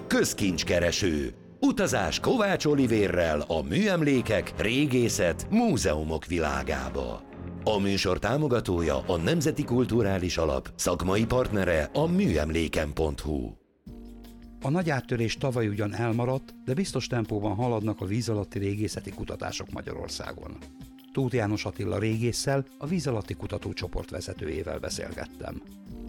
Közkincskereső. Utazás Kovács Olivérrel a műemlékek, régészet, múzeumok világába. A műsor támogatója a Nemzeti Kulturális Alap, szakmai partnere a műemléken.hu. A nagy áttörés tavaly ugyan elmaradt, de biztos tempóban haladnak a víz alatti régészeti kutatások Magyarországon. Tóth János Attila régésszel, a víz alatti kutatócsoport vezetőjével beszélgettem.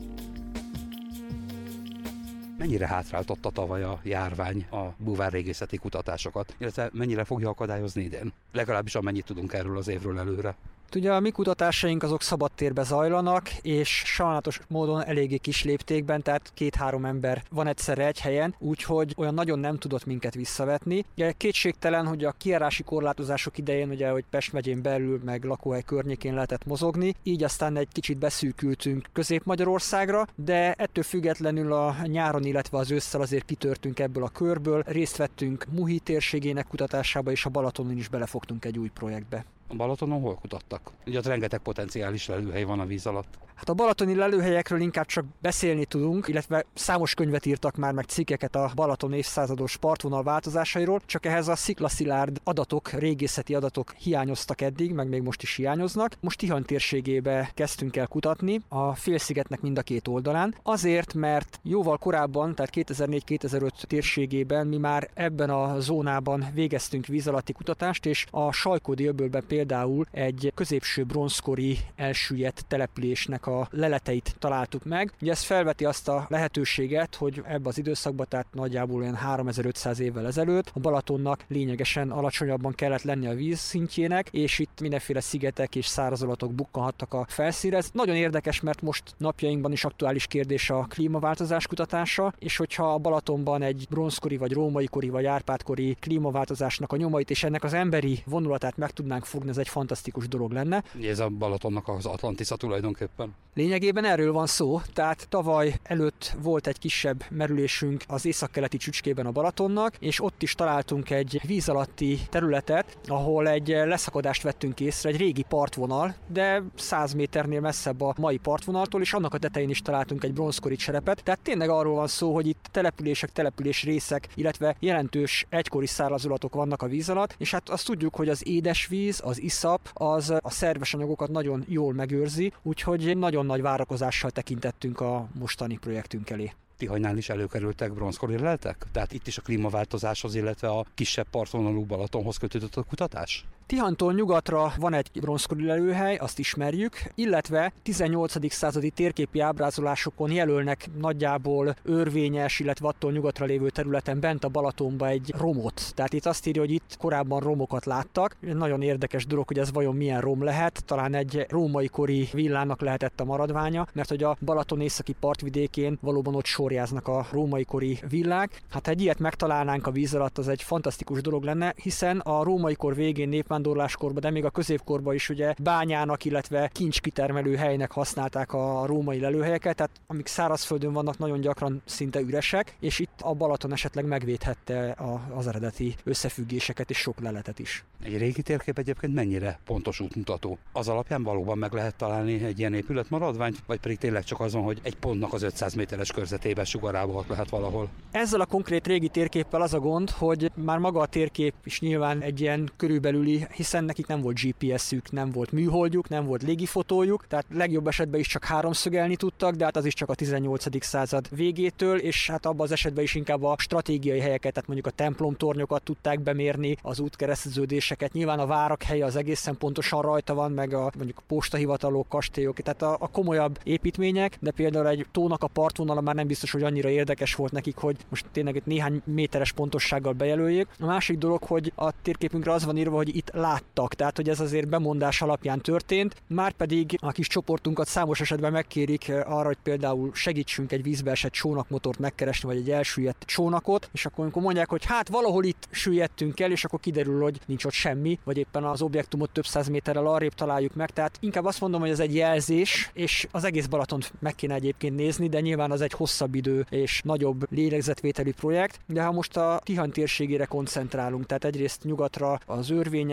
Mennyire hátráltatta tavaly a járvány a búvárrégészeti kutatásokat, illetve mennyire fogja akadályozni idén? Legalábbis amennyit tudunk erről az évről előre. Ugye a mi kutatásaink azok szabadtérbe zajlanak, és sajnálatos módon eléggé kis léptékben, tehát 2-3 ember van egyszerre egy helyen, úgyhogy olyan nagyon nem tudott minket visszavetni. Ugye kétségtelen, hogy a kijárási korlátozások idején, ugye, hogy Pest megyén belül, meg lakóhely környékén lehetett mozogni, így aztán egy kicsit beszűkültünk Közép-Magyarországra, de ettől függetlenül a nyáron, illetve az ősszel azért kitörtünk ebből a körből, részt vettünk Muhi térségének kutatásába, és a Balatonon is belefogtunk egy új projektbe. A Balatonon hol kutattak? Ugye ott rengeteg potenciális lelőhely van a víz alatt. Hát a balatoni lelőhelyekről inkább csak beszélni tudunk, illetve számos könyvet írtak már meg cikkeket a Balaton évszázados partvonal változásairól, csak ehhez a sziklaszilárd adatok, régészeti adatok hiányoztak eddig, meg még most is hiányoznak. Most Tihany térségébe kezdtünk el kutatni, a félszigetnek mind a két oldalán, azért, mert jóval korábban, tehát 2004-2005 térségében mi már ebben a zónában végeztünk víz alatti kutatást, és a Sajkódi-öbölben például egy középső bronzkori elsüllyedt településnek a leleteit találtuk meg. Ugye ez felveti azt a lehetőséget, hogy ebbe az időszakban, tehát nagyjából olyan 3500 évvel ezelőtt a Balatonnak lényegesen alacsonyabban kellett lenni a vízszintjének, és itt mindenféle szigetek és szárazolatok bukkanhattak a felszínre. Ez nagyon érdekes, mert most napjainkban is aktuális kérdés a klímaváltozás kutatása, és hogyha a Balatonban egy bronzkori, vagy római kori, vagy árpádkori klímaváltozásnak a nyomait és ennek az emberi vonulatát meg tudnánk fogni, ez egy fantasztikus dolog lenne. Ez a Balatonnak az Atlantisza tulajdonképpen. Lényegében erről van szó, tehát tavaly előtt volt egy kisebb merülésünk az északkeleti csücskében a Balatonnak, és ott is találtunk egy víz alatti területet, ahol egy leszakadást vettünk észre, egy régi partvonal, de 100 méternél messzebb a mai partvonaltól, és annak a tetején is találtunk egy bronzkori cserepet. Tehát tényleg arról van szó, hogy itt település részek, illetve jelentős egykori szárazolatok vannak a víz alatt, és hát azt tudjuk, hogy az édesvíz, az iszap, az a szerves anyagokat nagyon jól megőrzi, úgyhogy nagyon nagy várakozással tekintettünk a mostani projektünk elé. Tihanynál is előkerültek bronzkori leletek? Tehát itt is a klímaváltozáshoz, illetve a kisebb partvonalú Balatonhoz kötődött a kutatás? Tihanytól nyugatra van egy bronzkori lelőhely, azt ismerjük, illetve 18. századi térképi ábrázolásokon jelölnek nagyjából örvényes, illetve attól nyugatra lévő területen bent a Balatonba egy romot. Tehát itt azt írja, hogy itt korábban romokat láttak. Nagyon érdekes dolog, hogy ez vajon milyen rom lehet. Talán egy római kori villának lehetett a maradványa, mert hogy a Balaton északi partvidékén valóban ott sorjáznak a római kori villák. Hát ha egy ilyet megtalálnánk a víz alatt, az egy fantasztikus dolog lenne, hiszen a római kor végén népvándorláskorban, de még a középkorban is ugye bányának, illetve kincskitermelő helynek használták a római lelőhelyeket, tehát amik szárazföldön vannak, nagyon gyakran szinte üresek, és itt a Balaton esetleg megvédhette az eredeti összefüggéseket és sok leletet is. Egy régi térkép egyébként mennyire pontos útmutató? Az alapján valóban meg lehet találni egy ilyen épületmaradványt, vagy pedig tényleg csak azon, hogy egy pontnak az 500 méteres körzetében sugarába lehet valahol? Ezzel a konkrét régi térképpel az a gond, hogy már maga a térkép is nyilván egy ilyen körülbelüli, hiszen nekik nem volt GPS-ük, nem volt műholdjuk, nem volt légifotójuk, tehát legjobb esetben is csak háromszögelni tudtak, de hát az is csak a 18. század végétől, és hát abban az esetben is inkább a stratégiai helyeket, tehát mondjuk a templomtornyokat tudták bemérni, az útkereszteződéseket. Nyilván a várak helye az egészen pontosan rajta van, meg mondjuk a postahivatalok, kastélyok, tehát a komolyabb építmények, de például egy tónak a partvonala már nem biztos, hogy annyira érdekes volt nekik, hogy most tényleg itt néhány méteres pontossággal bejelöljék. A másik dolog, hogy a térképünkre az van írva, hogy itt láttak, tehát hogy ez azért bemondás alapján történt, márpedig a kis csoportunkat számos esetben megkérik arra, hogy például segítsünk egy vízbe esett csónakmotort megkeresni, vagy egy elsüllyedt csónakot, és akkor amikor mondják, hogy hát valahol itt süllyedtünk el, és akkor kiderül, hogy nincs ott semmi, vagy éppen az objektumot több száz méterrel arrébb találjuk meg, tehát inkább azt mondom, hogy ez egy jelzés, és az egész Balatont meg kéne egyébként nézni, de nyilván az egy hosszabb idő és nagyobb lélegzetvételi projekt, de ha most a Tihany térségére koncentrálunk, tehát egyrészt nyugatra az örvényes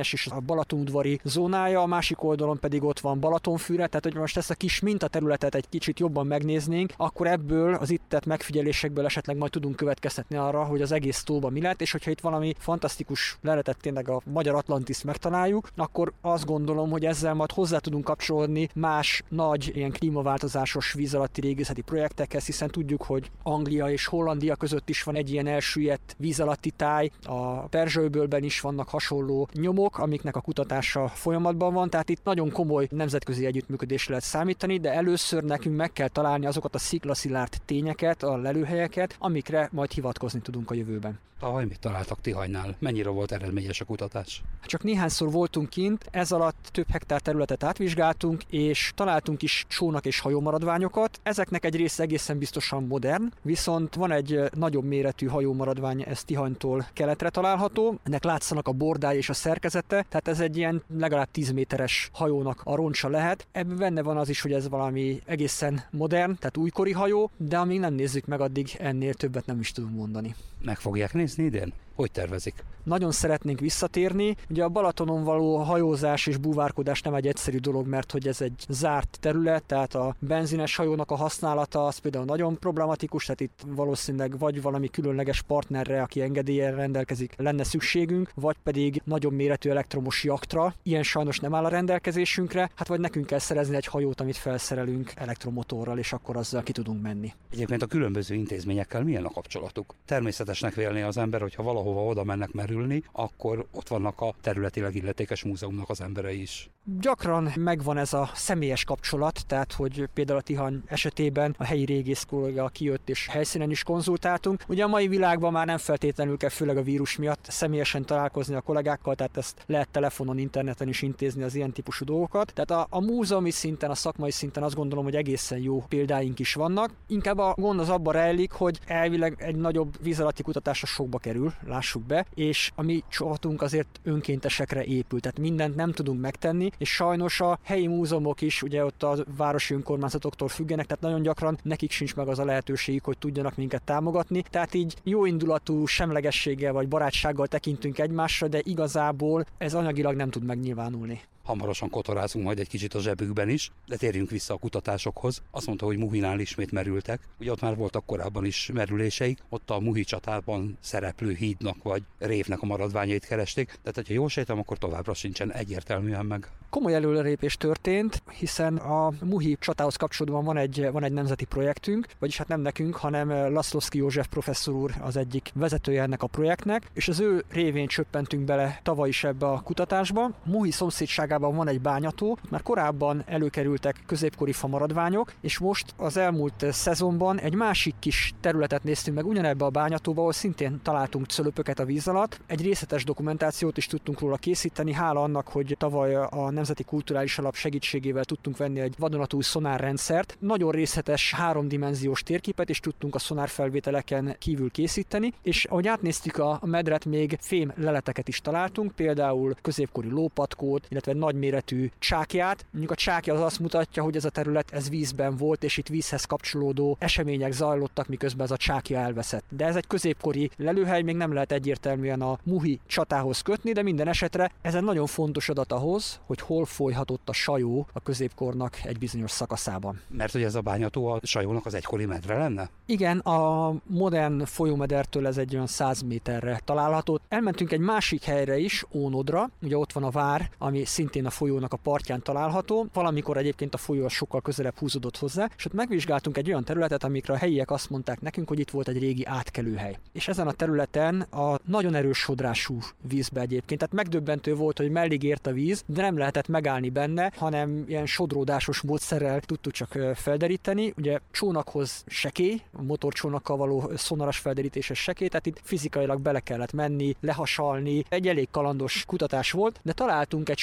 Kerepes és a balatonudvari zónája, a másik oldalon pedig ott van Balatonfüred, tehát hogy most ezt a kis mintaterületet egy kicsit jobban megnéznénk, akkor ebből az itt tett megfigyelésekből esetleg majd tudunk következtetni arra, hogy az egész tóban mi lett, és hogyha itt valami fantasztikus leletet tényleg a magyar Atlantiszt megtaláljuk, akkor azt gondolom, hogy ezzel majd hozzá tudunk kapcsolódni más nagy ilyen klímaváltozásos víz alatti régészeti projektekhez, hiszen tudjuk, hogy Anglia és Hollandia között is van egy ilyen elsüllyedt víz alatti táj, a Perzsa-öbölben is vannak hasonló nyomok, amiknek a kutatása folyamatban van, tehát itt nagyon komoly nemzetközi együttműködésre lehet számítani, de először nekünk meg kell találni azokat a sziklaszilárd tényeket, a lelőhelyeket, amikre majd hivatkozni tudunk a jövőben. Tavaly mit találtak Tihanynál? Mennyire volt eredményes a kutatás? Csak néhányszor voltunk kint, ez alatt több hektár területet átvizsgáltunk, és találtunk is csónak és hajómaradványokat. Ezeknek egy része egészen biztosan modern, viszont van egy nagyobb méretű hajómaradvány, ez Tihanytól keletre található. Ennek látszanak a bordája és a szerkezete, tehát ez egy ilyen legalább 10 méteres hajónak a roncsa lehet. Ebben benne van az is, hogy ez valami egészen modern, tehát újkori hajó, de amíg nem nézzük meg, addig ennél többet nem is tudunk mondani. Meg fogják nézni idén? Hogy tervezik? Nagyon szeretnénk visszatérni. Ugye a Balatonon való hajózás és búvárkodás nem egy egyszerű dolog, mert hogy ez egy zárt terület, tehát a benzines hajónak a használata az például nagyon problematikus, tehát itt valószínűleg vagy valami különleges partnerre, aki engedéllyel rendelkezik, lenne szükségünk, vagy pedig nagyobb méretű elektromos jaktra. Ilyen sajnos nem áll a rendelkezésünkre, hát vagy nekünk kell szerezni egy hajót, amit felszerelünk elektromotorral, és akkor azzal ki tudunk menni. Egyébként a különböző intézményekkel milyen a kapcsolatuk? Természetesnek vélné az ember, hogyha valahova oda mennek merülni, akkor ott vannak a területileg illetékes múzeumnak az emberei is. Gyakran megvan ez a személyes kapcsolat, tehát hogy például a Tihany esetében a helyi régész kolléga kijött és helyszínen is konzultáltunk. Ugye a mai világban már nem feltétlenül kell, főleg a vírus miatt személyesen találkozni a kollégákkal, tehát ezt lehet telefonon, interneten is intézni az ilyen típusú dolgokat. Tehát a múzeumi szinten, a szakmai szinten azt gondolom, hogy egészen jó példáink is vannak. Inkább a gond az abban rejlik, hogy elvileg egy nagyobb víz alatti kutatásra sokba kerül, lássuk be, és a mi csapatunk azért önkéntesekre épül, tehát mindent nem tudunk megtenni, és sajnos a helyi múzeumok is ugye ott a városi önkormányzatoktól függenek, tehát nagyon gyakran nekik sincs meg az a lehetőségük, hogy tudjanak minket támogatni, tehát így jóindulatú semlegességgel vagy barátsággal tekintünk egymásra, de igazából ez anyagilag nem tud megnyilvánulni. Hamarosan kotorázunk majd egy kicsit a zsebükben is, de térjünk vissza a kutatásokhoz. Azt mondta, hogy Muhinál ismét merültek. Ugye ott már voltak korábban is merüléseik, ott a Muhi csatában szereplő hídnak vagy révnek a maradványait keresték, tehát hogyha jól sejtem, akkor továbbra sincsen egyértelműen meg. Komoly előrelépés történt, hiszen a Muhi csatához kapcsolódóan van egy nemzeti projektünk, vagyis hát nem nekünk, hanem Laszlovszky József professzor úr az egyik vezetője ennek a projektnek, és az ő révén csöppentünk bele tavaly is ebbe a kutatásba. Muhi szomszédságában van egy bányató, már korábban előkerültek középkori famaradványok, és most az elmúlt szezonban egy másik kis területet néztünk meg ugyanebbe a bányatóba, ahol szintén találtunk cölöpöket a víz alatt. Egy részletes dokumentációt is tudtunk róla készíteni, hála annak, hogy tavaly a Nemzeti Kulturális Alap segítségével tudtunk venni egy vadonatúj szonárrendszert. Nagyon részletes 3D térképet is tudtunk a szonárfelvételeken kívül készíteni, és ahogy átnéztük a medret, még fém leleteket is találtunk, például középkori lópatkót, illetve nagyméretű csákját. Mondjuk a csákja az azt mutatja, hogy ez a terület ez vízben volt, és itt vízhez kapcsolódó események zajlottak, miközben ez a csákja elveszett. De ez egy középkori lelőhely, még nem lehet egyértelműen a Muhi csatához kötni, de minden esetre ez egy nagyon fontos adat ahhoz, hogy hol folyhatott a Sajó a középkornak egy bizonyos szakaszában. Mert hogy ez a bányató a Sajónak az egykori medre lenne? Igen, a modern folyómedertől ez egy olyan 100 méterre található. Elmentünk egy másik helyre is, Ónodra, ugye ott van a vár, ami szintén a folyónak a partján található. Valamikor egyébként a folyó sokkal közelebb húzódott hozzá, és ott megvizsgáltunk egy olyan területet, amikre a helyiek azt mondták nekünk, hogy itt volt egy régi átkelőhely. És ezen a területen a nagyon erős sodrású vízbe egyébként, tehát megdöbbentő volt, hogy mellig ért a víz, de nem lehetett megállni benne, hanem ilyen sodródásos módszerrel tudtuk csak felderíteni. Ugye csónakhoz sekély, a motorcsónakkal való szonaras felderítéses sekély, tehát itt fizikailag bele kellett menni, lehasalni. Egy elég kalandos kutatás volt, de találtunk egy sort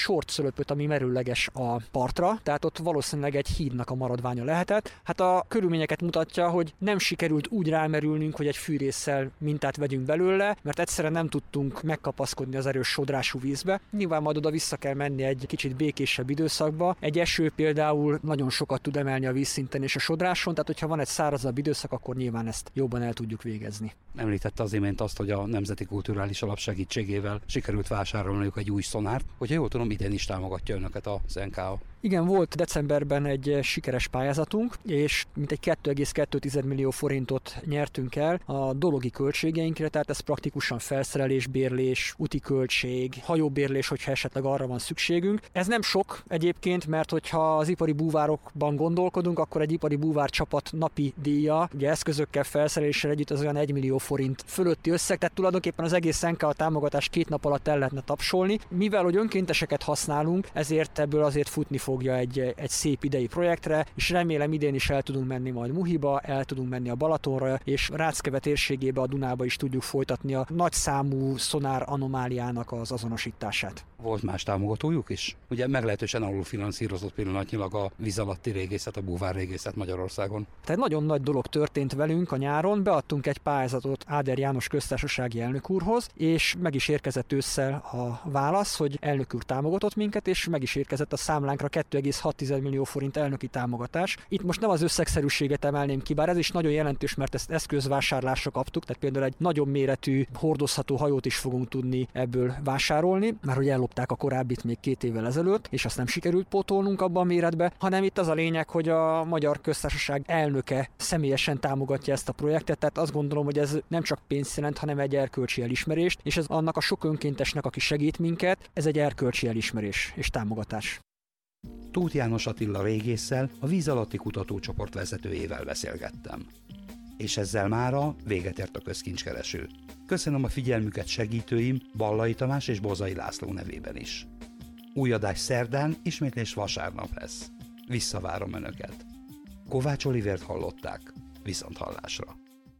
tölöpöt, ami merőleges a partra, tehát ott valószínűleg egy hídnak a maradványa lehetett. Hát a körülményeket mutatja, hogy nem sikerült úgy rámerülnünk, hogy egy fűrésszel mintát vegyünk belőle, mert egyszerűen nem tudtunk megkapaszkodni az erős sodrású vízbe. Nyilván majd oda vissza kell menni egy kicsit békésebb időszakba. Egy eső például nagyon sokat tud emelni a vízszinten és a sodráson, tehát hogyha van egy szárazabb időszak, akkor nyilván ezt jobban el tudjuk végezni. Említette az imént azt, hogy a Nemzeti Kulturális Alap segítségével sikerült vásárolniuk egy új szonárt, hogyha jól tudom, idén is támogatja önöket az NKA. Igen, volt decemberben egy sikeres pályázatunk, és mintegy 2,2 millió forintot nyertünk el a dologi költségeinkre, tehát ez praktikusan felszerelés, bérlés, úti költség, hajóbérlés, hogyha esetleg arra van szükségünk. Ez nem sok egyébként, mert hogyha az ipari búvárokban gondolkodunk, akkor egy ipari búvár csapat napi díja, ugye eszközökkel, felszereléssel együtt az olyan 1 millió forint fölötti összeg, tehát tulajdonképpen az egész NKA támogatás 2 nap alatt el lehetne tapsolni. Mivel hogy önkénteseket használunk, ezért ebből azért futni fogja egy szép idei projektre, és remélem idén is el tudunk menni majd Muhiba, el tudunk menni a Balatonra, és Ráckeve térségébe, a Dunába is tudjuk folytatni a nagyszámú szonár anomáliának az azonosítását. Volt más támogatójuk is? Ugye meglehetősen alulfinanszírozott pillanatnyilag a víz alatti régészet, a búvárrégészet Magyarországon. Tehát nagyon nagy dolog történt velünk a nyáron, beadtunk egy pályázatot Áder János köztársasági elnök úrhoz, és meg is érkezett ősszel a válasz, hogy elnök úr támogatott minket, és meg is érkezett a számlánkra 2,6 millió forint elnöki támogatás. Itt most nem az összegszerűséget emelném ki, bár ez is nagyon jelentős, mert ezt eszközvásárlásra kaptuk, tehát például egy nagyobb méretű hordozható hajót is fogunk tudni ebből vásárolni, mert hogy ellopták a korábbit még 2 évvel ezelőtt, és azt nem sikerült pótolnunk abban a méretbe, hanem itt az a lényeg, hogy a Magyar Köztársaság elnöke személyesen támogatja ezt a projektet, tehát azt gondolom, hogy ez nem csak pénzt jelent, hanem egy erkölcsi elismerést, és ez annak a sok önkéntesnek, aki segít minket, ez egy erkölcsi elismerés és támogatás. Tóth János Attila régésszel, a víz alatti kutatócsoport vezetőjével beszélgettem. És ezzel mára véget ért a közkincskereső. Köszönöm a figyelmüket segítőim, Ballai Tamás és Bozai László nevében is. Új adás szerdán, ismétlés vasárnap lesz. Visszavárom Önöket. Kovács Olivért hallották. Viszonthallásra.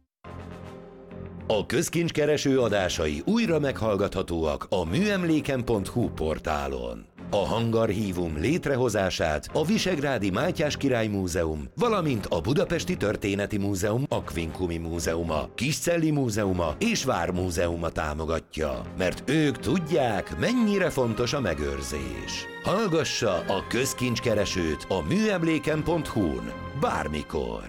A közkincskereső adásai újra meghallgathatóak a műemléken.hu portálon. A hangarchívum létrehozását a Visegrádi Mátyás Király Múzeum, valamint a Budapesti Történeti Múzeum Aquincumi Múzeuma, Kiscelli Múzeuma és Vármúzeuma támogatja, mert ők tudják, mennyire fontos a megőrzés. Hallgassa a közkincskeresőt a műemléken.hu-n bármikor.